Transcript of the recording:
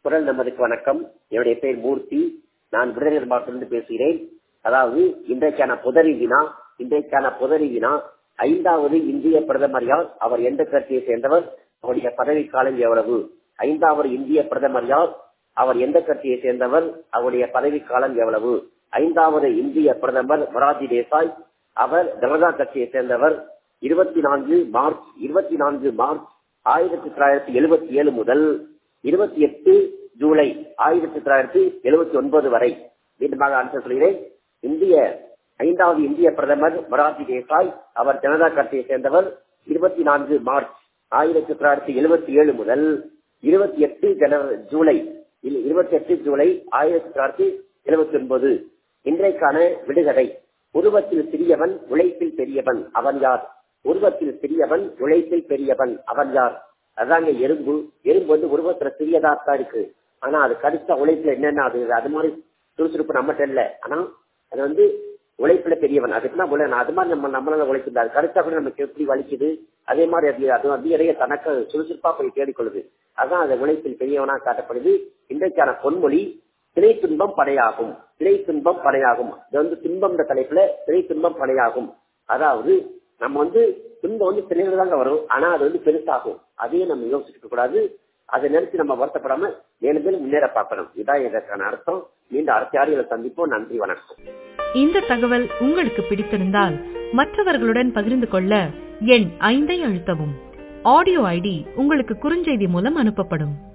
குரல் நமதுக்கு வணக்கம். என்னுடைய பெயர் மூர்த்தி. நான் விருதுநகர் மாவட்டத்திலிருந்து பேசுகிறேன். அதாவது இன்றைக்கான புதரி வினா 5வது இந்திய பிரதமர் யார்? அவர் எந்த கட்சியை சேர்ந்தவர்? அவருடைய பதவி காலம் எவ்வளவு? 5வது இந்திய பிரதமர் யார்? அவர் எந்த கட்சியை சேர்ந்தவர்? அவருடைய பதவி காலம் எவ்வளவு? 5வது இந்திய பிரதமர் மொரார்ஜி தேசாய். அவர் ஜனதா கட்சியை சேர்ந்தவர். 24 மார்ச் 1977 முதல் 28 ஜூலை 1979 வரை. மீண்டுமாக ஆன்சர் சொல்கிறேன். 5வது இந்திய பிரதமர் மொரார்ஜி தேசாய். அவர் ஜனதா கட்சியை சேர்ந்தவர். 24 மார்ச் 1977 முதல் 28 ஜூலை 1979. இன்றைக்கான விடுகதை. உருவத்தில் சிறியவன் உழைப்பில் பெரியவன் அவன் யார்? உருவத்தில் சிறியவன் உழைப்பில் பெரியவன் அவன் யார்? அதாங்க எறும்பு. எறும்பு வந்து உருவத்துல சிறியதா தான் இருக்கு. ஆனா அது கடிச்சா உழைப்புல என்னென்ன அது மாதிரி சுறுசுறுப்பு நம்மகிட்ட இல்ல. ஆனா அது வந்து உழைப்புல பெரியவன். அதுக்குதான் அது மாதிரி நம்மளால உழைக்குது. அது கடிச்சா கூட நமக்கு எப்படி வலிக்குது. அதே மாதிரி அது அதிக தனக்கு சுறுசுறுப்பா போய் தேடிக்கொள்ளுது. அதான் அது உழைப்பில் பெரியவனா காட்டப்படுது. இன்றைக்கான பொன்மொழி திரை துன்பம் படையாகும். திரை துன்பம் படையாகும். இது வந்து துன்பம் தலைப்புல திரை துன்பம் படையாகும். அதாவது நம்ம வந்து துன்பம் வந்து திரையில தாங்க வரும். ஆனா அது வந்து பெருசாகும். அதையும் நம்ம யோசிச்சுக்க கூடாது. அதை நினைச்சு நம்ம வருத்தப்படாம மேலும் மேலும் முன்னேற பார்க்கணும். இதான் இதற்கான அர்த்தம். மீண்டும் அடுத்த ஆடியோல சந்திப்போம். நன்றி, வணக்கம். இந்த தகவல் உங்களுக்கு பிடித்திருந்தால் மற்றவர்களுடன் பகிர்ந்து கொள்ள எண் 5 அழுத்தவும். ஆடியோ ஐடி உங்களுக்கு குறுஞ்செய்தி மூலம் அனுப்பப்படும்.